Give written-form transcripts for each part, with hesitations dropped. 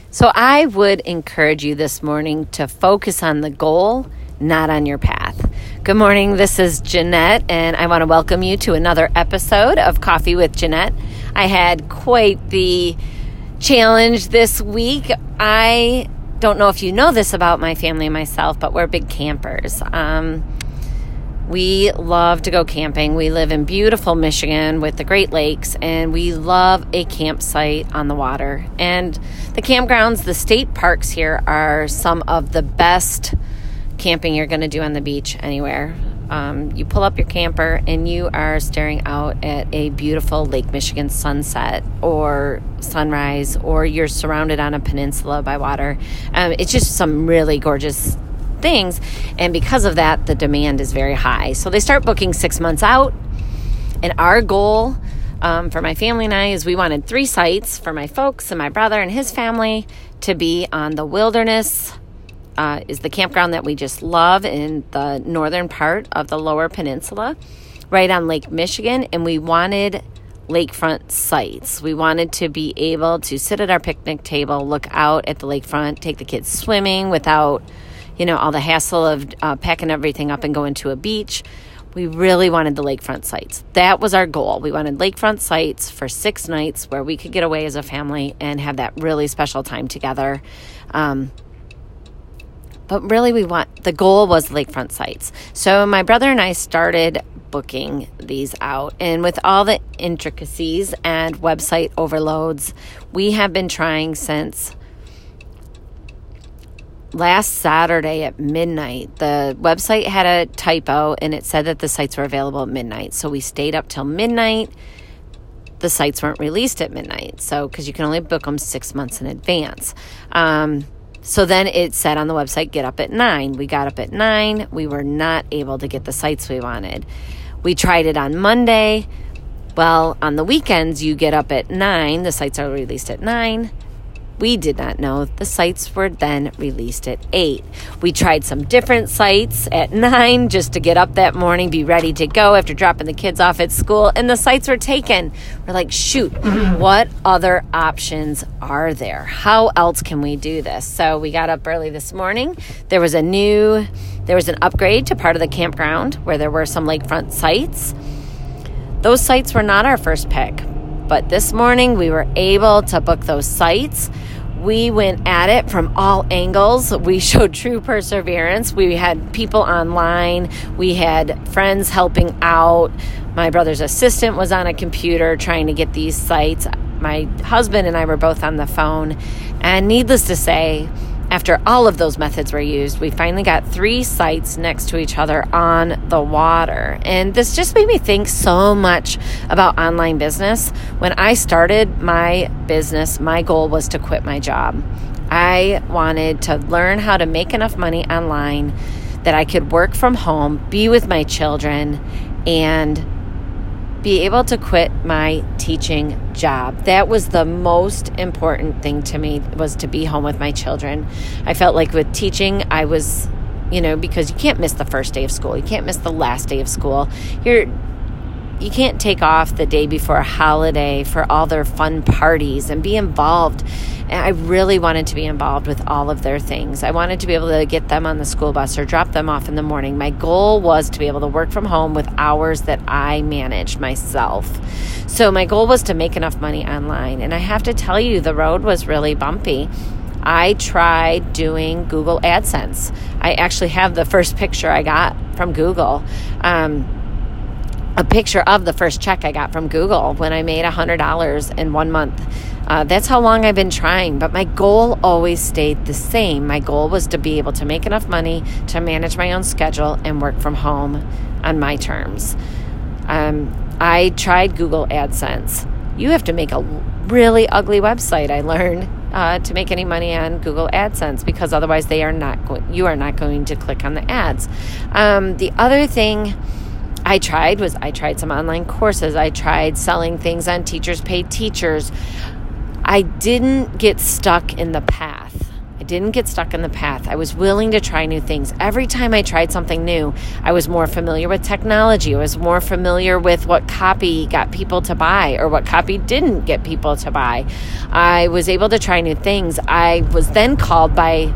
So I would encourage you this morning to focus on the goal, not on your path. Good morning, this is Jeanette, and I want to welcome you to another episode of Coffee with Jeanette. I had quite the challenge this week. I don't know if you know this about my family and myself, but we're big campers. We love to go camping. We live in beautiful Michigan with the Great Lakes, and we love a campsite on the water. And the campgrounds, the state parks here are some of the best camping you're going to do on the beach anywhere. You pull up your camper and you are staring out at a beautiful Lake Michigan sunset or sunrise, or you're surrounded on a peninsula by water. It's just some really gorgeous things, and because of that, the demand is very high. So they start booking 6 months out, and our goal for my family and I is we wanted 3 sites for my folks and my brother and his family to be on the Wilderness. Is the campground that we just love in the northern part of the lower peninsula, right on Lake Michigan, and we wanted lakefront sites. We wanted to be able to sit at our picnic table, look out at the lakefront, take the kids swimming without all the hassle of packing everything up and going to a beach. We really wanted the lakefront sites. That was our goal. We wanted lakefront sites for 6 nights where we could get away as a family and have that really special time together. But really the goal was lakefront sites. So my brother and I started booking these out. And with all the intricacies and website overloads, we have been trying since last Saturday at midnight. The website had a typo and it said that the sites were available at midnight. So we stayed up till midnight. The sites weren't released at midnight. So, because you can only book them 6 months in advance. So then it said on the website, get up at 9. We got up at 9. We were not able to get the sites we wanted. We tried it on Monday. Well, on the weekends, you get up at 9. The sites are released at 9. We did not know the sites were then released at 8. We tried some different sites at 9 just to get up that morning, be ready to go after dropping the kids off at school, and the sites were taken. We're like, shoot, what other options are there? How else can we do this? So we got up early this morning. There was an upgrade to part of the campground where there were some lakefront sites. Those sites were not our first pick, but this morning we were able to book those sites. We went at it from all angles. We showed true perseverance. We had people online. We had friends helping out. My brother's assistant was on a computer trying to get these sites. My husband and I were both on the phone. And needless to say, after all of those methods were used, we finally got 3 sites next to each other on the water. And this just made me think so much about online business. When I started my business, my goal was to quit my job. I wanted to learn how to make enough money online that I could work from home, be with my children, and be able to quit my teaching job. That was the most important thing to me, was to be home with my children. I felt like with teaching, I was, because you can't miss the first day of school. You can't miss the last day of school. You can't take off the day before a holiday for all their fun parties and be involved. And I really wanted to be involved with all of their things. I wanted to be able to get them on the school bus or drop them off in the morning. My goal was to be able to work from home with hours that I managed myself. So my goal was to make enough money online. And I have to tell you, the road was really bumpy. I tried doing Google AdSense. I actually have the first picture I got from Google. A picture of the first check I got from Google when I made $100 in 1 month. That's how long I've been trying, but my goal always stayed the same. My goal was to be able to make enough money to manage my own schedule and work from home on my terms. I tried Google AdSense. You have to make a really ugly website, I learned, to make any money on Google AdSense, because otherwise you are not going to click on the ads. The other thing I tried some online courses. I tried selling things on Teachers Pay Teachers. I didn't get stuck in the path. I didn't get stuck in the path. I was willing to try new things. Every time I tried something new, I was more familiar with technology. I was more familiar with what copy got people to buy or what copy didn't get people to buy. I was able to try new things. I was then called by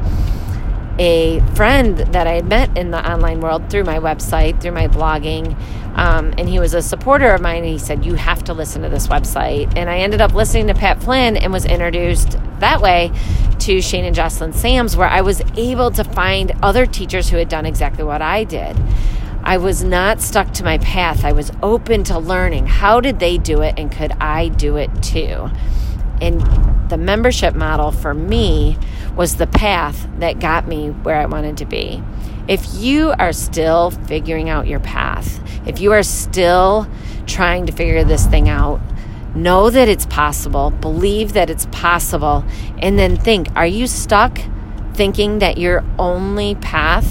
a friend that I had met in the online world through my website, through my blogging, and he was a supporter of mine, and he said, you have to listen to this website. And I ended up listening to Pat Flynn and was introduced that way to Shane and Jocelyn Sams, where I was able to find other teachers who had done exactly what I did. I was not stuck to my path. I was open to learning. How did they do it, and could I do it too? And the membership model for me was the path that got me where I wanted to be. If you are still figuring out your path, if you are still trying to figure this thing out, know that it's possible, believe that it's possible, and then think, are you stuck thinking that your only path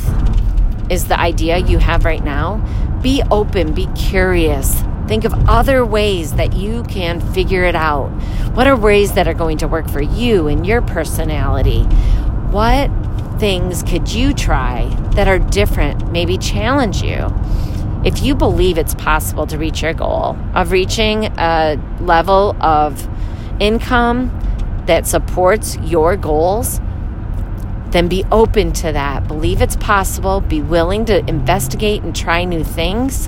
is the idea you have right now? Be open, be curious. Think of other ways that you can figure it out. What are ways that are going to work for you and your personality? What things could you try that are different, maybe challenge you? If you believe it's possible to reach your goal of reaching a level of income that supports your goals, then be open to that. Believe it's possible. Be willing to investigate and try new things.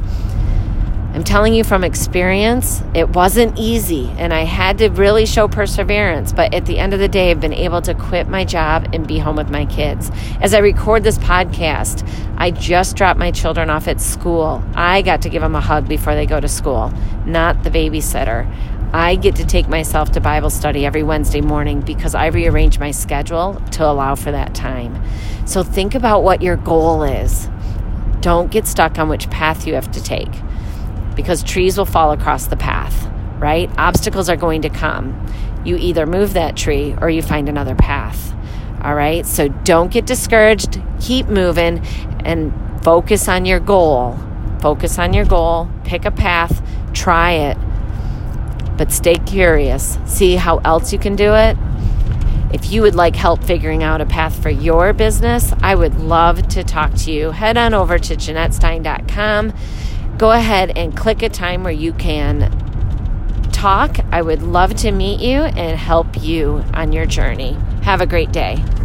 I'm telling you from experience, it wasn't easy, and I had to really show perseverance. But at the end of the day, I've been able to quit my job and be home with my kids. As I record this podcast, I just dropped my children off at school. I got to give them a hug before they go to school, not the babysitter. I get to take myself to Bible study every Wednesday morning because I rearranged my schedule to allow for that time. So think about what your goal is. Don't get stuck on which path you have to take, because trees will fall across the path, right? Obstacles are going to come. You either move that tree or you find another path, all right? So don't get discouraged. Keep moving and focus on your goal. Focus on your goal. Pick a path. Try it. But stay curious. See how else you can do it. If you would like help figuring out a path for your business, I would love to talk to you. Head on over to JeanetteStein.com. Go ahead and click a time where you can talk. I would love to meet you and help you on your journey. Have a great day.